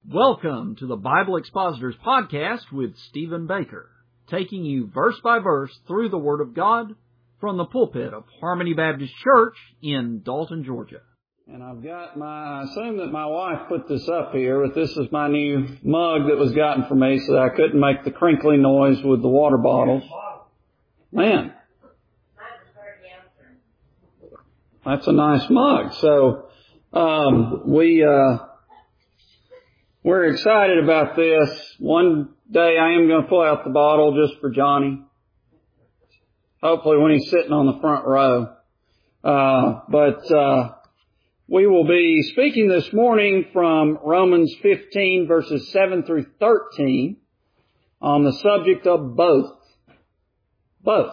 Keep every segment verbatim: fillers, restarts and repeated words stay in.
Welcome to the Bible Expositors Podcast with Stephen Baker, taking you verse by verse through the Word of God from the pulpit of Harmony Baptist Church in Dalton, Georgia. And I've got my, I assume that my wife put this up here, but this is my new mug that was gotten for me so that I couldn't make the crinkly noise with the water bottles. Man, that's a nice mug. So, um, we, uh, we're excited about this. One day I am going to pull out the bottle just for Johnny. Hopefully when he's sitting on the front row. Uh, but, uh, we will be speaking this morning from Romans fifteen verses seven through thirteen on the subject of both. Both.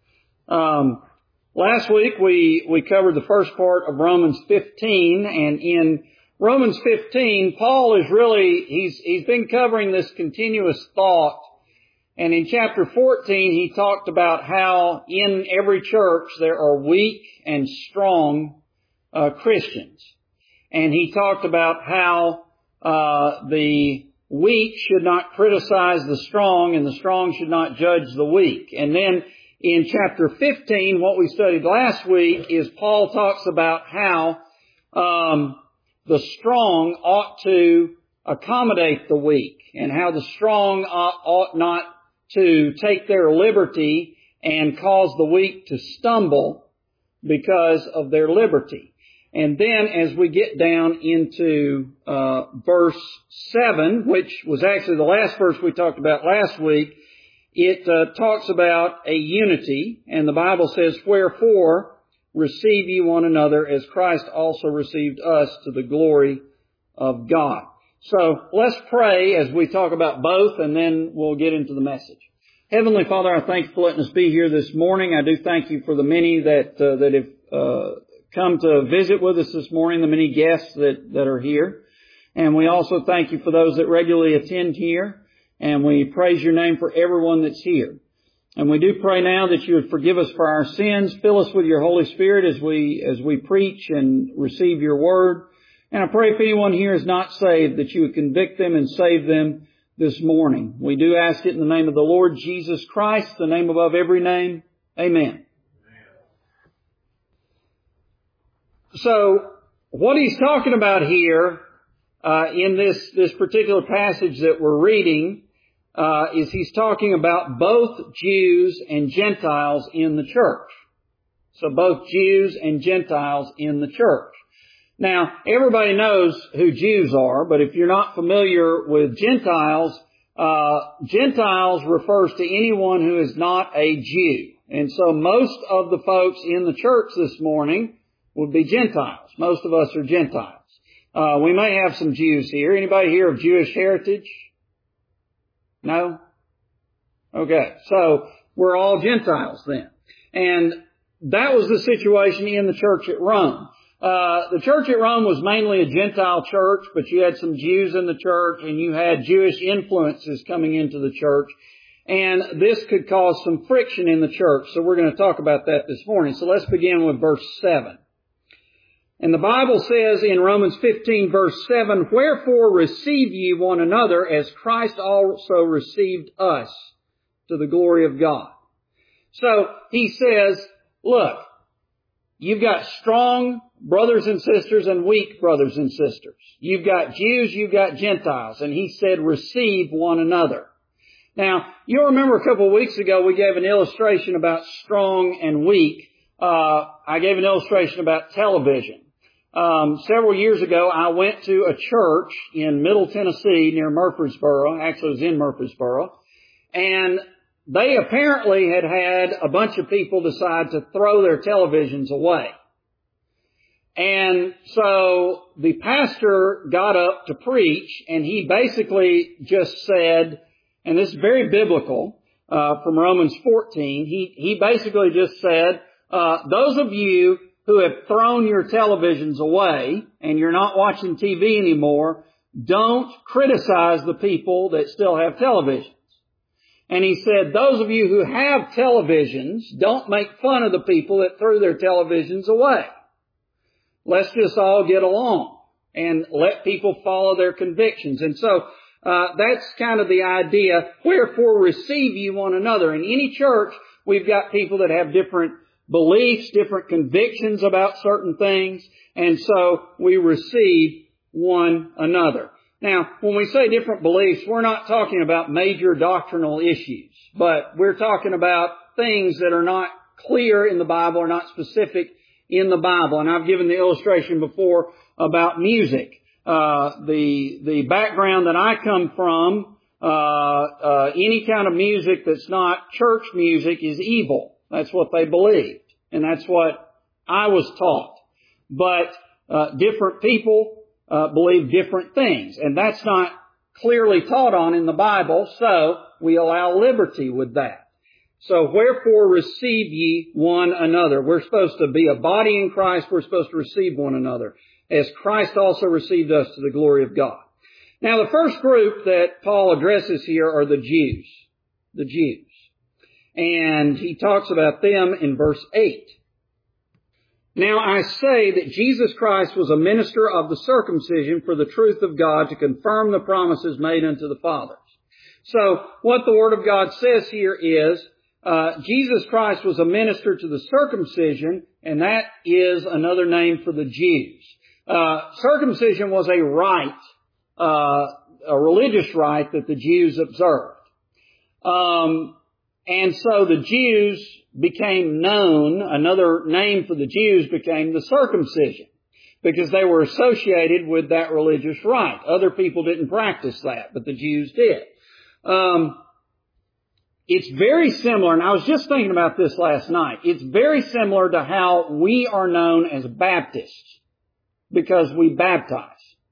Um, last week we, we covered the first part of Romans fifteen, and in Romans fifteen, Paul is really, he's, he's been covering this continuous thought. And in chapter fourteen, he talked about how in every church there are weak and strong uh, Christians. And he talked about how uh, the weak should not criticize the strong and the strong should not judge the weak. And then in chapter fifteen, what we studied last week is Paul talks about how um the strong ought to accommodate the weak, and how the strong ought, ought not to take their liberty and cause the weak to stumble because of their liberty. And then as we get down into uh verse seven, which was actually the last verse we talked about last week, it uh, talks about a unity, and the Bible says, "Wherefore receive ye one another as Christ also received us to the glory of God." So let's pray as we talk about both, and then we'll get into the message. Heavenly Father, I thank you for letting us be here this morning. I do thank you for the many that uh, that have uh, come to visit with us this morning, the many guests that, that are here. And we also thank you for those that regularly attend here. And we praise your name for everyone that's here. And we do pray now that you would forgive us for our sins, fill us with your Holy Spirit as we, as we preach and receive your word. And I pray if anyone here is not saved, that you would convict them and save them this morning. We do ask it in the name of the Lord Jesus Christ, the name above every name. Amen. So, what he's talking about here, uh, in this, this particular passage that we're reading, Uh, is he's talking about both Jews and Gentiles in the church. So both Jews and Gentiles in the church. Now, everybody knows who Jews are, but if you're not familiar with Gentiles, uh, Gentiles refers to anyone who is not a Jew. And so most of the folks in the church this morning would be Gentiles. Most of us are Gentiles. Uh, we may have some Jews here. Anybody here of Jewish heritage? No? Okay. So, we're all Gentiles then. And that was the situation in the church at Rome. Uh, the church at Rome was mainly a Gentile church, but you had some Jews in the church, and you had Jewish influences coming into the church. And this could cause some friction in the church. So we're going to talk about that this morning. So let's begin with verse seven. And the Bible says in Romans fifteen verse seven, "Wherefore receive ye one another as Christ also received us to the glory of God." So he says, look, you've got strong brothers and sisters and weak brothers and sisters. You've got Jews, you've got Gentiles. And he said, receive one another. Now, you'll remember a couple of weeks ago we gave an illustration about strong and weak. Uh, I gave an illustration about television. Um, several years ago, I went to a church in Middle Tennessee near Murfreesboro. Actually, it was in Murfreesboro. And they apparently had had a bunch of people decide to throw their televisions away. And so the pastor got up to preach, and he basically just said, and this is very biblical, uh, from Romans fourteen, he, he basically just said, uh, those of you who have thrown your televisions away and you're not watching T V anymore, don't criticize the people that still have televisions. And he said, those of you who have televisions, don't make fun of the people that threw their televisions away. Let's just all get along. and let people follow their convictions. And so uh, that's kind of the idea. Wherefore receive ye one another. In any church, we've got people that have different beliefs, different convictions about certain things, and so we receive one another. Now, when we say different beliefs, we're not talking about major doctrinal issues, but we're talking about things that are not clear in the Bible or not specific in the Bible. And I've given the illustration before about music. Uh, the, the background that I come from, uh, uh, any kind of music that's not church music is evil. That's what they believed. And that's what I was taught. But, uh, different people, uh, believe different things. And that's not clearly taught on in the Bible, so we allow liberty with that. So wherefore receive ye one another. We're supposed to be a body in Christ. We're supposed to receive one another, as Christ also received us to the glory of God. Now the first group that Paul addresses here are the Jews. The Jews. And he talks about them in verse eight. Now I say that Jesus Christ was a minister of the circumcision for the truth of God, to confirm the promises made unto the fathers. So what the Word of God says here is, uh, Jesus Christ was a minister to the circumcision, and that is another name for the Jews. Uh, circumcision was a rite, uh, a religious rite that the Jews observed. Um, and so the Jews became known, another name for the Jews became the circumcision, because they were associated with that religious rite. Other people didn't practice that, but the Jews did. Um, it's very similar, and I was just thinking about this last night. It's very similar to how we are known as Baptists, because we baptize.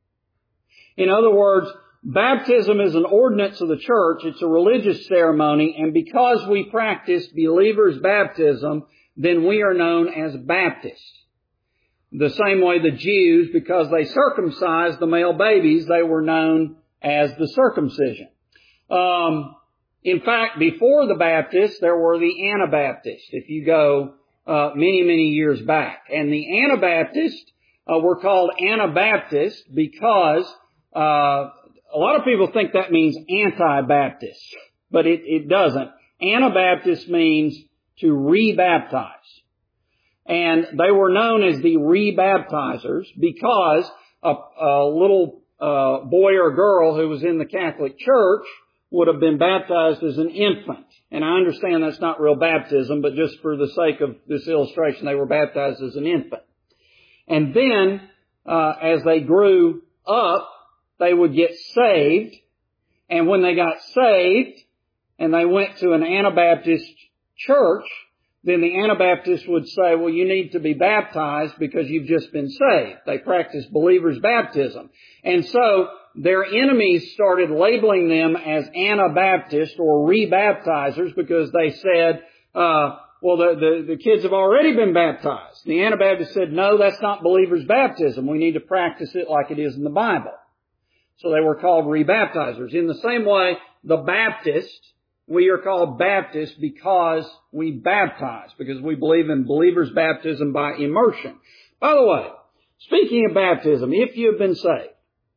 In other words, baptism is an ordinance of the church. It's a religious ceremony, and because we practice believers' baptism, then we are known as Baptists. The same way the Jews, because they circumcised the male babies, they were known as the circumcision. Um, in fact, before the Baptists, there were the Anabaptists, if you go uh, many, many years back. And the Anabaptists uh, were called Anabaptists because uh a lot of people think that means anti-Baptist, but it, it doesn't. Anabaptist means to rebaptize. And they were known as the rebaptizers because a, a little uh, boy or girl who was in the Catholic Church would have been baptized as an infant. And I understand that's not real baptism, but just for the sake of this illustration, they were baptized as an infant. And then, uh, as they grew up, they would get saved, and when they got saved and they went to an Anabaptist church, then the Anabaptists would say, well, you need to be baptized because you've just been saved. They practiced believers' baptism. And so their enemies started labeling them as Anabaptists or rebaptizers because they said, uh, well, the, the, the kids have already been baptized. The Anabaptists said, no, that's not believers' baptism. We need to practice it like it is in the Bible. So they were called rebaptizers. In the same way, the Baptists, we are called Baptists because we baptize, because we believe in believers' baptism by immersion. By the way, speaking of baptism, if you have been saved,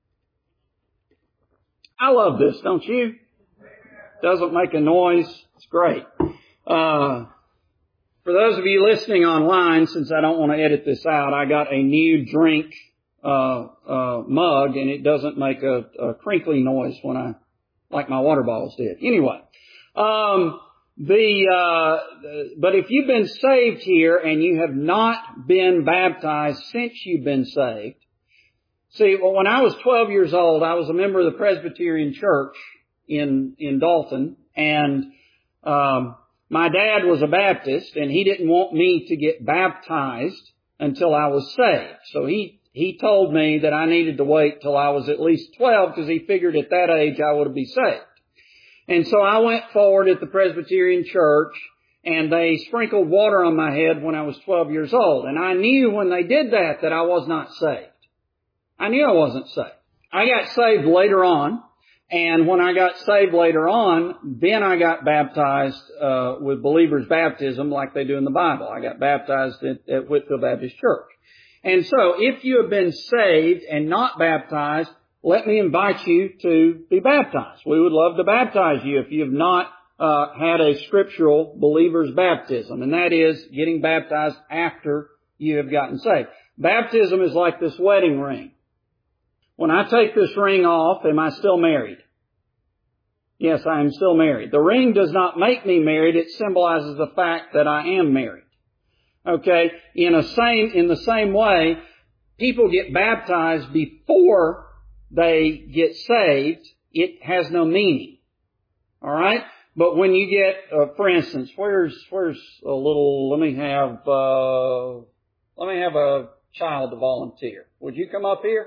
I love this, don't you? Doesn't make a noise. It's great. Uh, for those of you listening online, since I don't want to edit this out, I got a new drink Uh, uh, mug, and it doesn't make a, a crinkly noise when I, like my water bottles did. Anyway, um, the, uh, but if you've been saved here and you have not been baptized since you've been saved, see, well, when I was twelve years old, I was a member of the Presbyterian Church in, in Dalton, and, um, my dad was a Baptist, and he didn't want me to get baptized until I was saved. So he He told me that I needed to wait till I was at least twelve because he figured at that age I would be saved. And so I went forward at the Presbyterian Church, and they sprinkled water on my head when I was twelve years old. And I knew when they did that that I was not saved. I knew I wasn't saved. I got saved later on, and when I got saved later on, then I got baptized uh with believers' baptism like they do in the Bible. I got baptized at, at Whitfield Baptist Church. And so, if you have been saved and not baptized, let me invite you to be baptized. We would love to baptize you if you have not uh, had a scriptural believer's baptism, and that is getting baptized after you have gotten saved. Baptism is like this wedding ring. When I take this ring off, am I still married? Yes, I am still married. The ring does not make me married. It symbolizes the fact that I am married. Okay? In a same, in the same way, people get baptized before they get saved. It has no meaning. Alright? But when you get, uh, for instance, where's, where's a little, let me have, uh, let me have a child to volunteer. Would you come up here?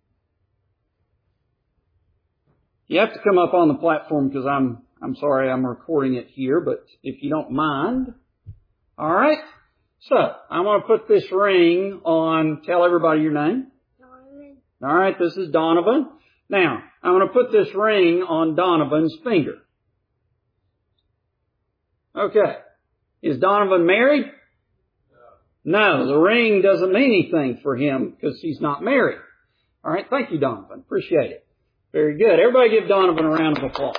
You have to come up on the platform because I'm, I'm sorry, I'm recording it here, but if you don't mind. Alright? So, I'm going to put this ring on, tell everybody your name. Donovan. Alright, this is Donovan. Now, I'm going to put this ring on Donovan's finger. Okay. Is Donovan married? No. No, the ring doesn't mean anything for him because he's not married. Alright, thank you, Donovan. Appreciate it. Very good. Everybody give Donovan a round of applause.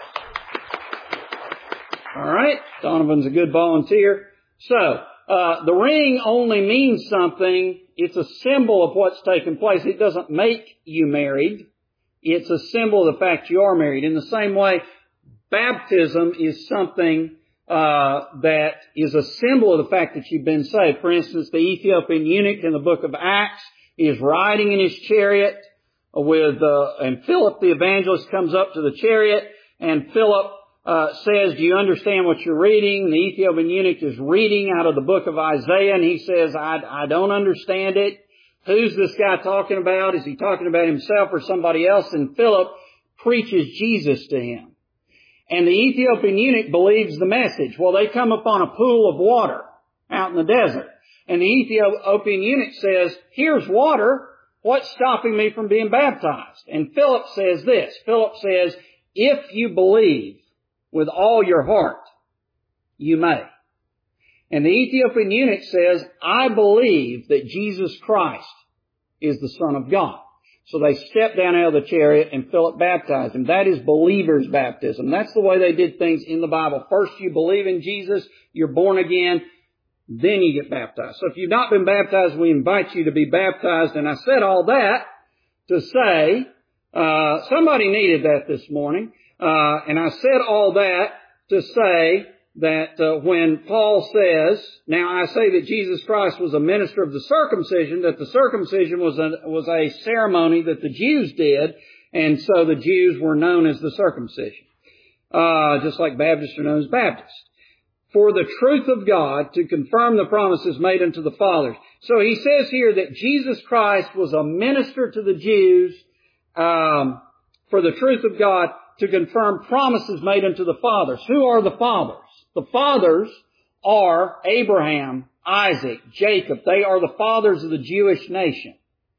Alright, Donovan's a good volunteer. So, Uh, the ring only means something. It's a symbol of what's taken place. It doesn't make you married. It's a symbol of the fact you are married. In the same way, baptism is something uh, that is a symbol of the fact that you've been saved. For instance, the Ethiopian eunuch in the book of Acts is riding in his chariot with, uh, and Philip the evangelist comes up to the chariot, and Philip Uh, says, do you understand what you're reading? The Ethiopian eunuch is reading out of the book of Isaiah, and he says, I, I don't understand it. Who's this guy talking about? Is he talking about himself or somebody else? And Philip preaches Jesus to him. And the Ethiopian eunuch believes the message. Well, they come upon a pool of water out in the desert. And the Ethiopian eunuch says, here's water. What's stopping me from being baptized? And Philip says this. Philip says, if you believe with all your heart, you may. And the Ethiopian eunuch says, I believe that Jesus Christ is the Son of God. So they step down out of the chariot and Philip baptized him. That is believer's baptism. That's the way they did things in the Bible. First you believe in Jesus, you're born again, then you get baptized. So if you've not been baptized, we invite you to be baptized. And I said all that to say, uh, somebody needed that this morning. Uh, and I said all that to say that uh, when Paul says, now I say that Jesus Christ was a minister of the circumcision, that the circumcision was a, was a ceremony that the Jews did, and so the Jews were known as the circumcision. Uh, just like Baptists are known as Baptists. For the truth of God to confirm the promises made unto the fathers. So he says here that Jesus Christ was a minister to the Jews, um, for the truth of God to confirm promises made unto the fathers. Who are the fathers? The fathers are Abraham, Isaac, Jacob. They are the fathers of the Jewish nation.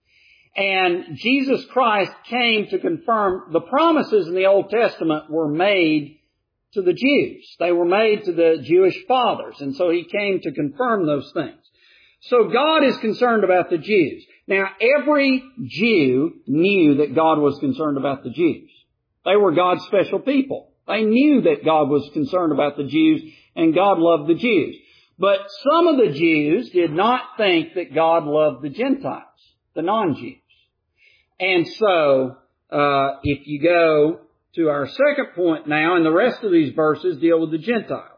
And Jesus Christ came to confirm the promises in the Old Testament were made to the Jews. They were made to the Jewish fathers. And so He came to confirm those things. So God is concerned about the Jews. Now, every Jew knew that God was concerned about the Jews. They were God's special people. They knew that God was concerned about the Jews, and God loved the Jews. But some of the Jews did not think that God loved the Gentiles, the non-Jews. And so, uh, if you go to our second point now, and the rest of these verses deal with the Gentiles.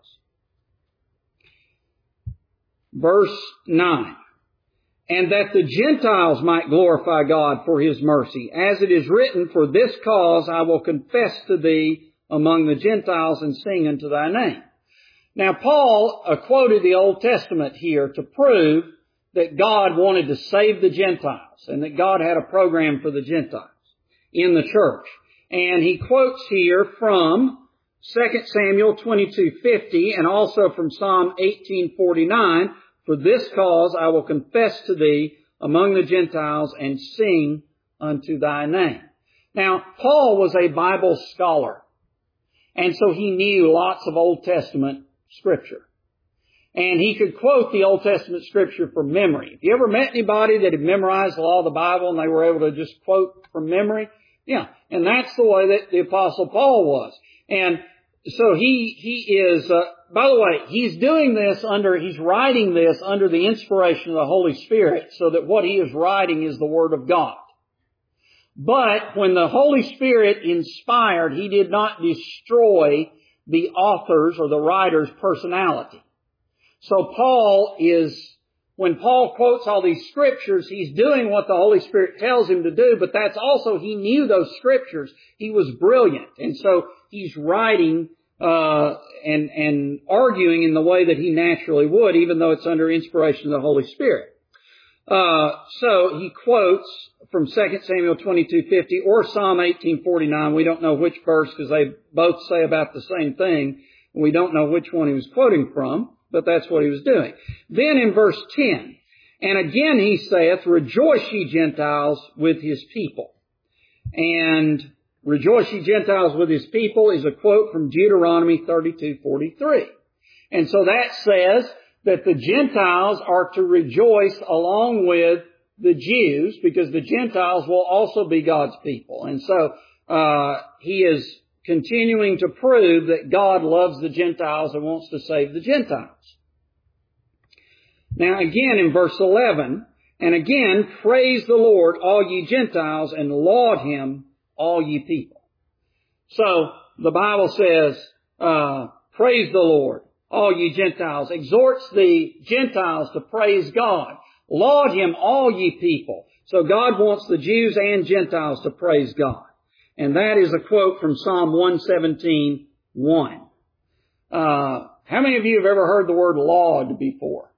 Verse nine. And that the Gentiles might glorify God for His mercy. As it is written, for this cause I will confess to thee among the Gentiles and sing unto thy name. Now Paul uh, quoted the Old Testament here to prove that God wanted to save the Gentiles and that God had a program for the Gentiles in the church. And he quotes here from Second Samuel twenty-two fifty and also from Psalm eighteen forty-nine, for this cause I will confess to thee among the Gentiles and sing unto thy name. Now, Paul was a Bible scholar, and so he knew lots of Old Testament Scripture. And he could quote the Old Testament Scripture from memory. Have you ever met anybody that had memorized the law of the Bible and they were able to just quote from memory? Yeah. And that's the way that the Apostle Paul was. And so he, he is, uh, by the way, he's doing this under, he's writing this under the inspiration of the Holy Spirit so that what he is writing is the Word of God. But when the Holy Spirit inspired, he did not destroy the author's or the writer's personality. So Paul is, when Paul quotes all these scriptures, he's doing what the Holy Spirit tells him to do, but that's also, he knew those scriptures. He was brilliant. And so he's writing, uh, and, and arguing in the way that he naturally would, even though it's under inspiration of the Holy Spirit. Uh, so he quotes from Second Samuel twenty-two fifty or Psalm eighteen forty-nine. We don't know which verse because they both say about the same thing. We don't know which one he was quoting from, but that's what he was doing. Then in verse ten, and again he saith, rejoice ye Gentiles with his people. And rejoice ye Gentiles with his people is a quote from Deuteronomy thirty-two forty-three. And so that says that the Gentiles are to rejoice along with the Jews because the Gentiles will also be God's people. And so uh he is continuing to prove that God loves the Gentiles and wants to save the Gentiles. Now again in verse eleven, and again, praise the Lord, all ye Gentiles, and laud him, all ye people. So the Bible says, uh, praise the Lord, all ye Gentiles, exhorts the Gentiles to praise God. Laud him, all ye people. So God wants the Jews and Gentiles to praise God. And that is a quote from Psalm one seventeen one. Uh, how many of you have ever heard the word laud before?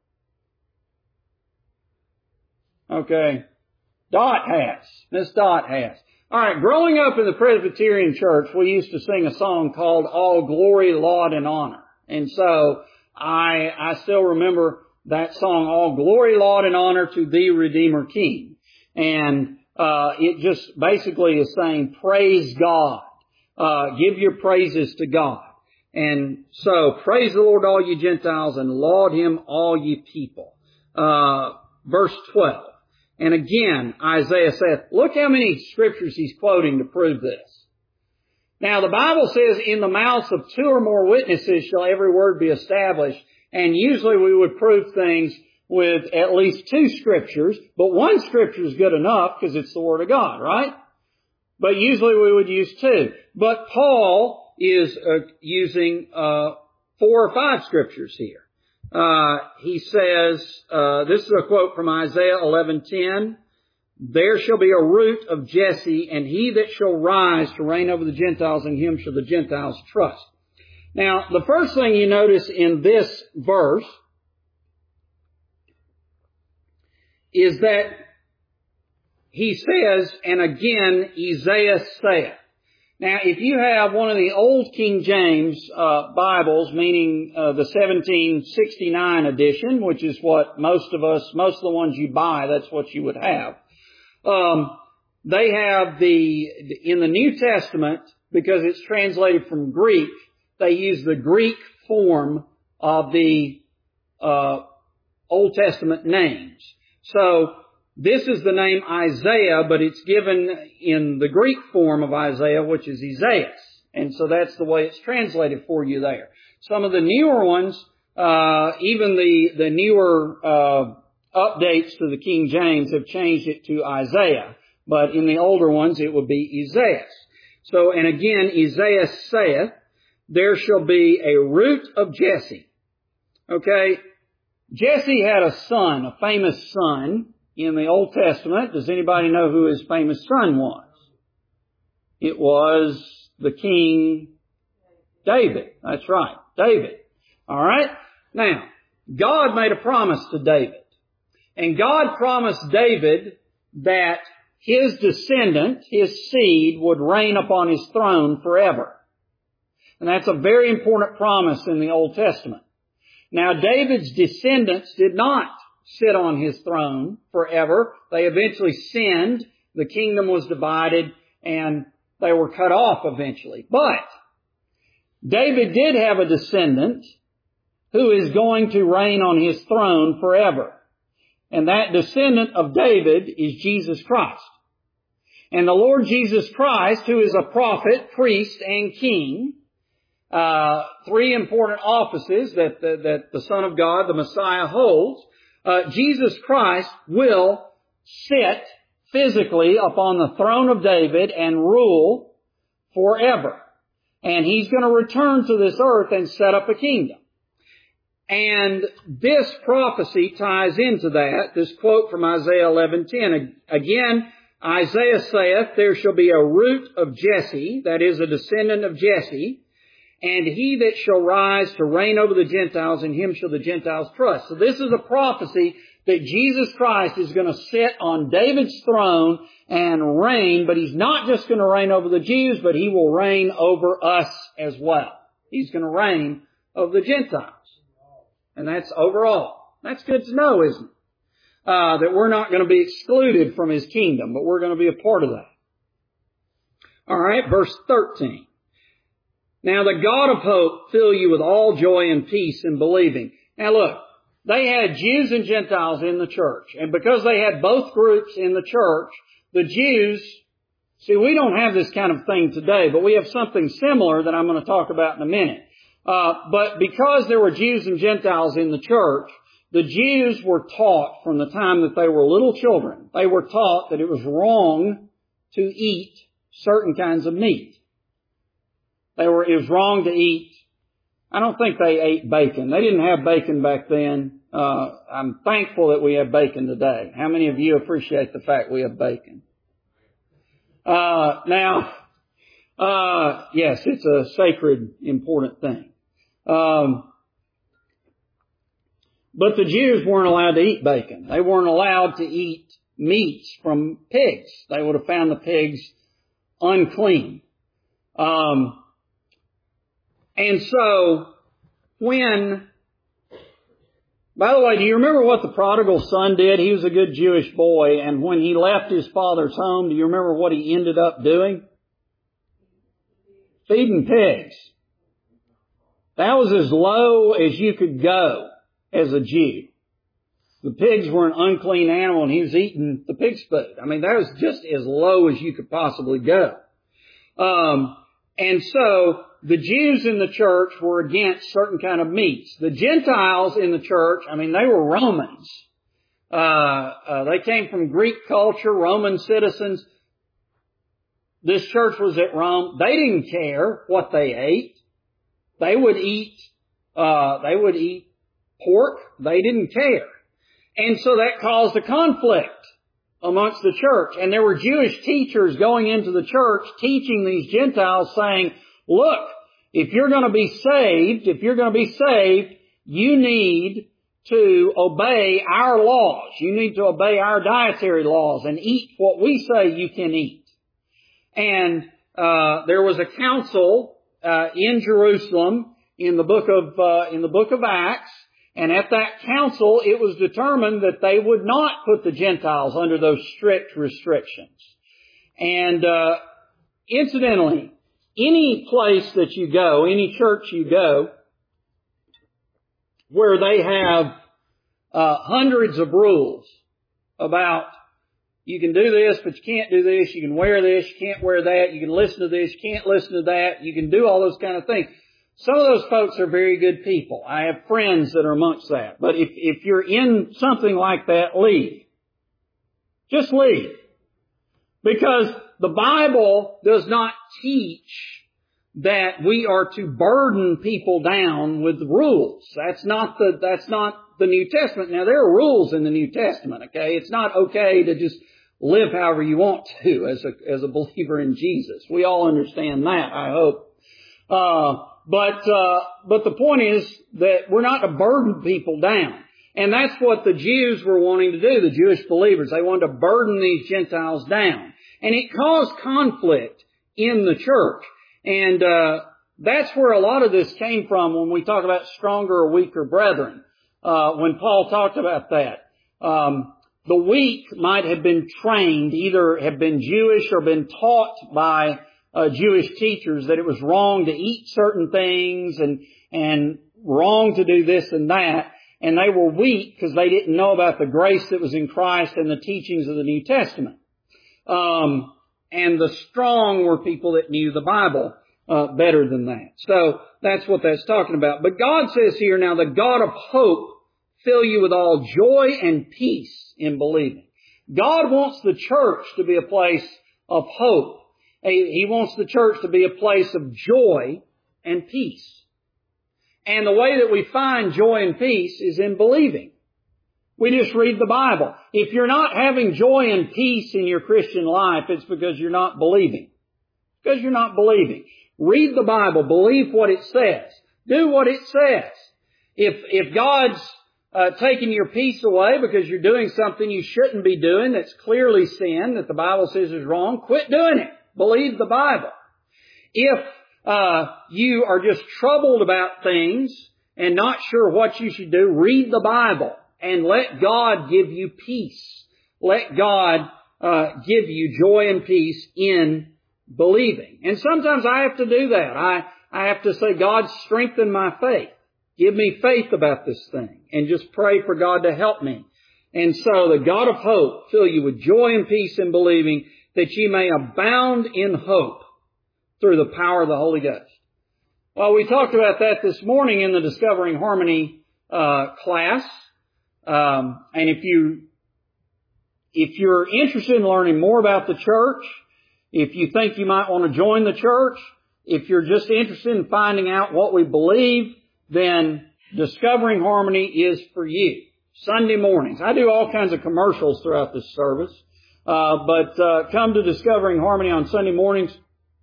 Okay. Dot has. Miss Dot has. All right. Growing up in the Presbyterian church, we used to sing a song called All Glory, Laud, and Honor. And so I, I still remember that song, All Glory, Laud, and Honor to Thee, Redeemer King. And Uh, it just basically is saying, praise God. Uh, give your praises to God. And so, praise the Lord, all ye Gentiles, and laud him, all ye people. Uh, verse twelve. And again, Isaiah saith, look how many scriptures he's quoting to prove this. Now, the Bible says, in the mouths of two or more witnesses shall every word be established. And usually we would prove things with at least two scriptures, but one scripture is good enough because it's the Word of God, right? But usually we would use two. But Paul is uh, using uh four or five scriptures here. Uh he says, uh this is a quote from Isaiah eleven ten, there shall be a root of Jesse, and he that shall rise to reign over the Gentiles, in him shall the Gentiles trust. Now, the first thing you notice in this verse is that he says, and again, Isaiah saith. Now, if you have one of the old King James uh, Bibles, meaning uh, the seventeen sixty-nine edition, which is what most of us, most of the ones you buy, that's what you would have. Um, they have the, in the New Testament, because it's translated from Greek, they use the Greek form of the uh, Old Testament names. So, this is the name Isaiah, but it's given in the Greek form of Isaiah, which is Isaias. And so that's the way it's translated for you there. Some of the newer ones, uh, even the, the newer, uh, updates to the King James have changed it to Isaiah. But in the older ones, it would be Isaias. So, and again, Isaiah saith, there shall be a root of Jesse. Okay? Jesse had a son, a famous son in the Old Testament. Does anybody know who his famous son was? It was the King David. That's right, David. All right? Now, God made a promise to David. And God promised David that his descendant, his seed, would reign upon his throne forever. And that's a very important promise in the Old Testament. Now, David's descendants did not sit on his throne forever. They eventually sinned. The kingdom was divided and they were cut off eventually. But David did have a descendant who is going to reign on His throne forever. And that descendant of David is Jesus Christ. And the Lord Jesus Christ, who is a prophet, priest, and king, uh, three important offices that the, that the Son of God, the Messiah, holds, uh, Jesus Christ will sit physically upon the throne of David and rule forever. And He's going to return to this earth and set up a kingdom. And this prophecy ties into that. This quote from Isaiah eleven ten. Again, Isaiah saith, there shall be a root of Jesse, that is a descendant of Jesse, and he that shall rise to reign over the Gentiles, in him shall the Gentiles trust. So this is a prophecy that Jesus Christ is going to sit on David's throne and reign, but He's not just going to reign over the Jews, but He will reign over us as well. He's going to reign over the Gentiles. And that's overall. That's good to know, isn't it? Uh, that we're not going to be excluded from His kingdom, but we're going to be a part of that. All right, verse thirteen. Now the God of hope fill you with all joy and peace in believing. Now look, they had Jews and Gentiles in the church. And because they had both groups in the church, the Jews, see, we don't have this kind of thing today, but we have something similar that I'm going to talk about in a minute. Uh, but because there were Jews and Gentiles in the church, the Jews were taught from the time that they were little children, they were taught that it was wrong to eat certain kinds of meat. They were, it was wrong to eat. I don't think they ate bacon. They didn't have bacon back then. Uh, I'm thankful that we have bacon today. How many of you appreciate the fact we have bacon? Uh, now, uh, yes, it's a sacred, important thing. Um, But the Jews weren't allowed to eat bacon. They weren't allowed to eat meats from pigs. They would have found the pigs unclean. Um, and so, when, by the way, do you remember what the prodigal son did? He was a good Jewish boy, and when he left his father's home, do you remember what he ended up doing? Feeding pigs. That was as low as you could go as a Jew. The pigs were an unclean animal and he was eating the pig's food. I mean, that was just as low as you could possibly go. Um, and so the Jews in the church were against certain kind of meats. The Gentiles in the church, I mean, they were Romans. Uh, uh, they came from Greek culture, Roman citizens. This church was at Rome. They didn't care what they ate. They would eat, uh, they would eat pork. They didn't care. And so that caused a conflict amongst the church. And there were Jewish teachers going into the church teaching these Gentiles saying, look, if you're going to be saved, if you're going to be saved, you need to obey our laws. You need to obey our dietary laws and eat what we say you can eat. And uh there was a council uh in Jerusalem in the book of uh in the book of Acts. And at that council, it was determined that they would not put the Gentiles under those strict restrictions. And uh incidentally, any place that you go, any church you go, where they have uh hundreds of rules about you can do this, but you can't do this, you can wear this, you can't wear that, you can listen to this, you can't listen to that, you can do all those kind of things. Some of those folks are very good people. I have friends that are amongst that. But if, if you're in something like that, leave. Just leave. Because the Bible does not teach that we are to burden people down with rules. That's not the, that's not the New Testament. Now there are rules in the New Testament, okay? It's not okay to just live however you want to as a, as a believer in Jesus. We all understand that, I hope. Uh, But, uh, but the point is that we're not to burden people down. And that's what the Jews were wanting to do, the Jewish believers. They wanted to burden these Gentiles down. And it caused conflict in the church. And, uh, that's where a lot of this came from when we talk about stronger or weaker brethren. Uh, when Paul talked about that. Um, the weak might have been trained, either have been Jewish or been taught by Uh, Jewish teachers that it was wrong to eat certain things and, and wrong to do this and that, and they were weak because they didn't know about the grace that was in Christ and the teachings of the New Testament. Um, and the strong were people that knew the Bible uh, better than that. So that's what that's talking about. But God says here, now the God of hope fill you with all joy and peace in believing. God wants the church to be a place of hope. He wants the church to be a place of joy and peace. And the way that we find joy and peace is in believing. We just read the Bible. If you're not having joy and peace in your Christian life, it's because you're not believing. Because you're not believing. Read the Bible. Believe what it says. Do what it says. If, if God's uh, taking your peace away because you're doing something you shouldn't be doing that's clearly sin, that the Bible says is wrong, quit doing it. Believe the Bible. If uh, you are just troubled about things and not sure what you should do, read the Bible and let God give you peace. Let God uh, give you joy and peace in believing. And sometimes I have to do that. I, I have to say, God, strengthen my faith. Give me faith about this thing. And just pray for God to help me. And so the God of hope fill you with joy and peace in believing, that ye may abound in hope through the power of the Holy Ghost. Well, we talked about that this morning in the Discovering Harmony uh, class. Um, and if you, if you're interested in learning more about the church, if you think you might want to join the church, if you're just interested in finding out what we believe, then Discovering Harmony is for you. Sunday mornings. I do all kinds of commercials throughout this service. Uh, but uh, come to Discovering Harmony on Sunday mornings.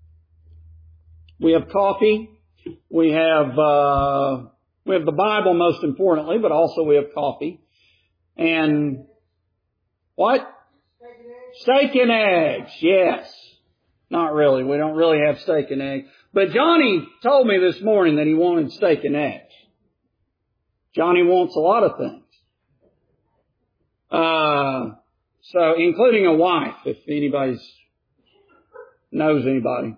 We have coffee. We have uh, we have the Bible most importantly, but also we have coffee. And what? Steak and eggs. Yes. Not really. We don't really have steak and eggs. But Johnny told me this morning that he wanted steak and eggs. Johnny wants a lot of things. Uh, so including a wife, if anybody's knows anybody.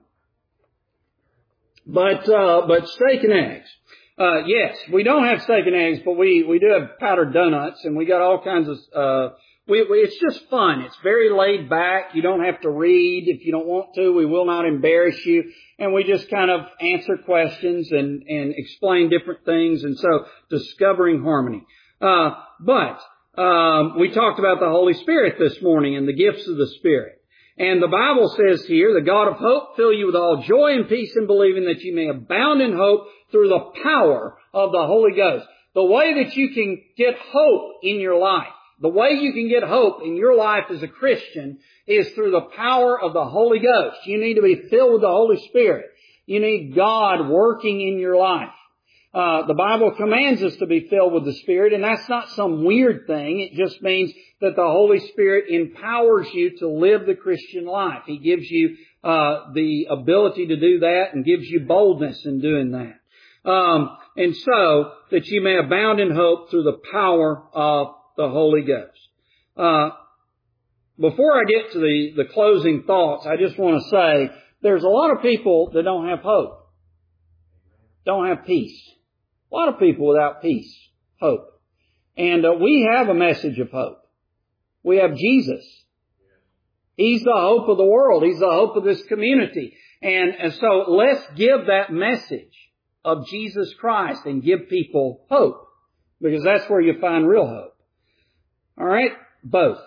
But, uh, but steak and eggs. Uh, yes, we don't have steak and eggs, but we, we do have powdered donuts, and we got all kinds of, uh, we, we, it's just fun. It's very laid back. You don't have to read if you don't want to. We will not embarrass you. And we just kind of answer questions and, and explain different things. And so, Discovering Harmony. Uh, but, um, we talked about the Holy Spirit this morning and the gifts of the Spirit. And the Bible says here, the God of hope fill you with all joy and peace in believing, that you may abound in hope through the power of the Holy Ghost. The way that you can get hope in your life, the way you can get hope in your life as a Christian is through the power of the Holy Ghost. You need to be filled with the Holy Spirit. You need God working in your life. Uh, the Bible commands us to be filled with the Spirit, and that's not some weird thing. It just means that the Holy Spirit empowers you to live the Christian life. He gives you uh, the ability to do that and gives you boldness in doing that. Um, and so that you may abound in hope through the power of the Holy Ghost. Uh, before I get to the, the closing thoughts, I just want to say there's a lot of people that don't have hope, don't have peace. A lot of people without peace, hope. And uh, we have a message of hope. We have Jesus. He's the hope of the world. He's the hope of this community. And, and so let's give that message of Jesus Christ and give people hope, because that's where you find real hope. All right? Both.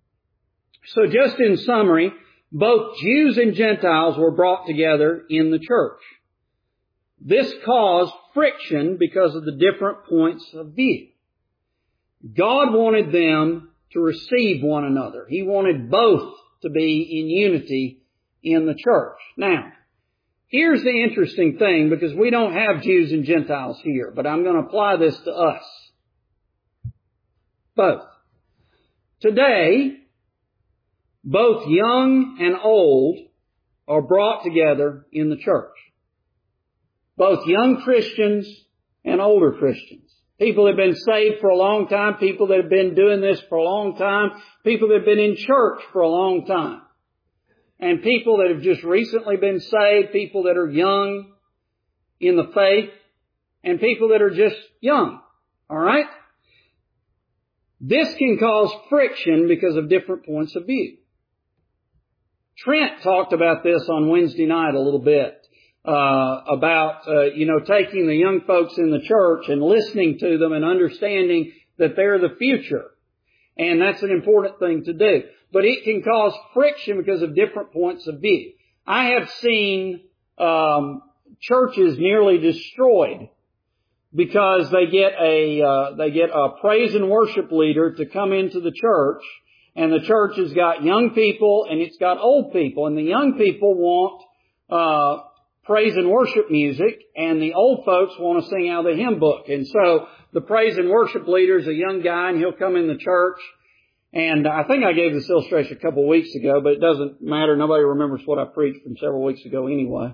So just in summary, both Jews and Gentiles were brought together in the church. This caused friction because of the different points of view. God wanted them to receive one another. He wanted both to be in unity in the church. Now, here's the interesting thing, because we don't have Jews and Gentiles here, but I'm going to apply this to us. Both. Today, both young and old are brought together in the church. Both young Christians and older Christians. People that have been saved for a long time, people that have been doing this for a long time, people that have been in church for a long time, and people that have just recently been saved, people that are young in the faith, and people that are just young. All right? This can cause friction because of different points of view. Trent talked about this on Wednesday night a little bit, uh, about, uh, you know, taking the young folks in the church and listening to them and understanding that they're the future. And that's an important thing to do. But it can cause friction because of different points of view. I have seen, um, churches nearly destroyed because they get a, uh, they get a praise and worship leader to come into the church, and the church has got young people and it's got old people, and the young people want, uh, praise and worship music, and the old folks want to sing out of the hymn book. And so the praise and worship leader is a young guy, and he'll come in the church. And I think I gave this illustration a couple of weeks ago, but it doesn't matter. Nobody remembers what I preached from several weeks ago anyway.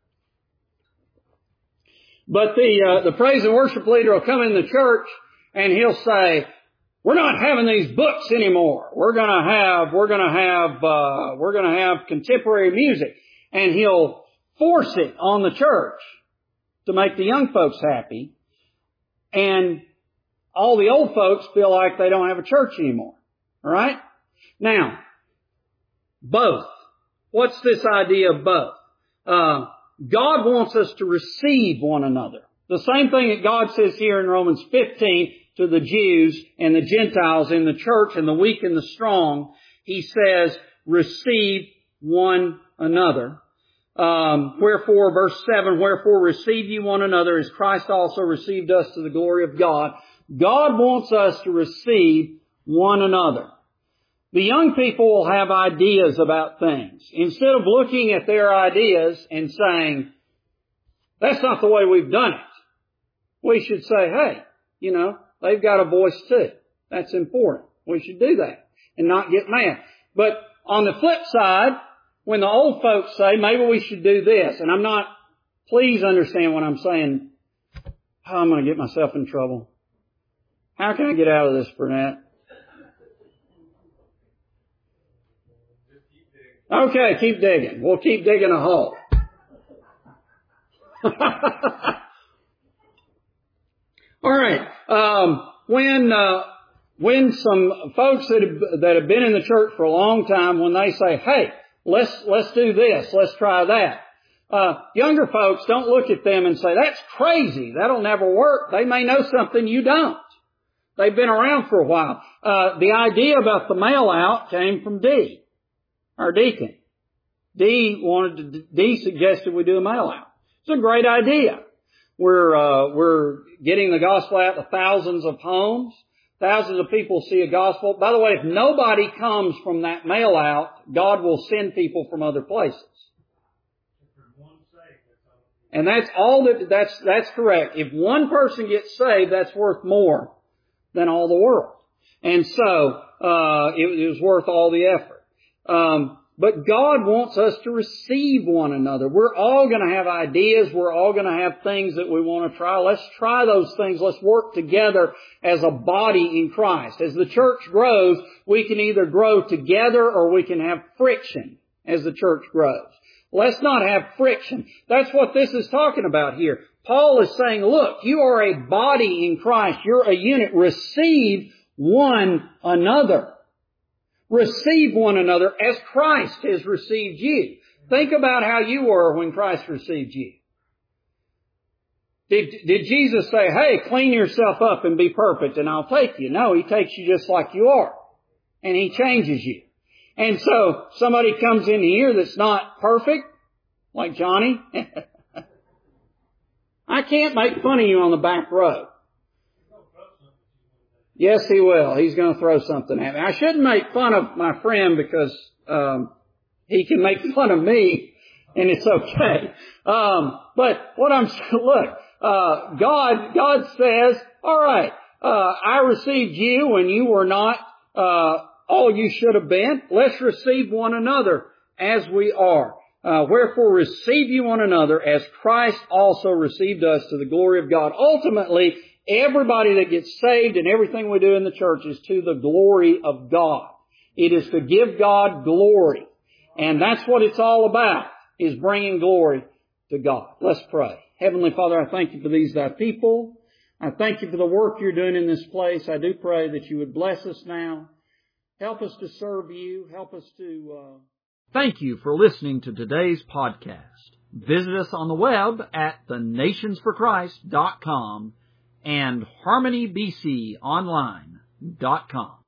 But the uh, the praise and worship leader will come in the church, and he'll say, "We're not having these books anymore. We're gonna have we're gonna have uh, we're gonna have contemporary music," and he'll force it on the church to make the young folks happy, and all the old folks feel like they don't have a church anymore. All right? Now, both. What's this idea of both? Uh, God wants us to receive one another. The same thing that God says here in Romans fifteen to the Jews and the Gentiles in the church and the weak and the strong. He says, receive one another. Um, wherefore, verse seven, wherefore receive ye one another as Christ also received us to the glory of God. God wants us to receive one another. The young people will have ideas about things. Instead of looking at their ideas and saying, that's not the way we've done it, we should say, hey, you know, they've got a voice too. That's important. We should do that and not get mad. But on the flip side, when the old folks say, maybe we should do this, and I'm not, please understand what I'm saying. Oh, I'm going to get myself in trouble. How can I get out of this, Burnett? Okay, keep digging. We'll keep digging a hole. All right. Um, when uh, when some folks that have, that have been in the church for a long time, when they say, "Hey, let's let's do this, let's try that," uh, younger folks don't look at them and say, "That's crazy. That'll never work." They may know something you don't. They've been around for a while. Uh, the idea about the mail out came from D. Our deacon. D wanted to, D suggested we do a mail out. It's a great idea. We're, uh, we're getting the gospel out to thousands of homes. Thousands of people see a gospel. By the way, if nobody comes from that mail out, God will send people from other places. And that's all that, that's, that's correct. If one person gets saved, that's worth more than all the world. And so, uh, it, it was worth all the effort. Um, but God wants us to receive one another. We're all going to have ideas. We're all going to have things that we want to try. Let's try those things. Let's work together as a body in Christ. As the church grows, we can either grow together or we can have friction as the church grows. Let's not have friction. That's what this is talking about here. Paul is saying, look, you are a body in Christ. You're a unit. Receive one another. Receive one another as Christ has received you. Think about how you were when Christ received you. Did, did Jesus say, hey, clean yourself up and be perfect and I'll take you? No, He takes you just like you are. And He changes you. And so somebody comes in here that's not perfect, like Johnny. I can't make fun of you on the back row. Yes, he will. He's going to throw something at me. I shouldn't make fun of my friend because um, he can make fun of me, and it's okay. Um, but what I'm look, uh, God, God says, all right, uh, I received you when you were not uh, all you should have been. Let's receive one another as we are. Uh, wherefore receive you one another as Christ also received us to the glory of God. Ultimately, everybody that gets saved and everything we do in the church is to the glory of God. It is to give God glory. And that's what it's all about, is bringing glory to God. Let's pray. Heavenly Father, I thank you for these thy people. I thank you for the work you're doing in this place. I do pray that you would bless us now. Help us to serve you. Help us to... Uh... Thank you for listening to today's podcast. Visit us on the web at the nations for christ dot com and harmony b c online dot com.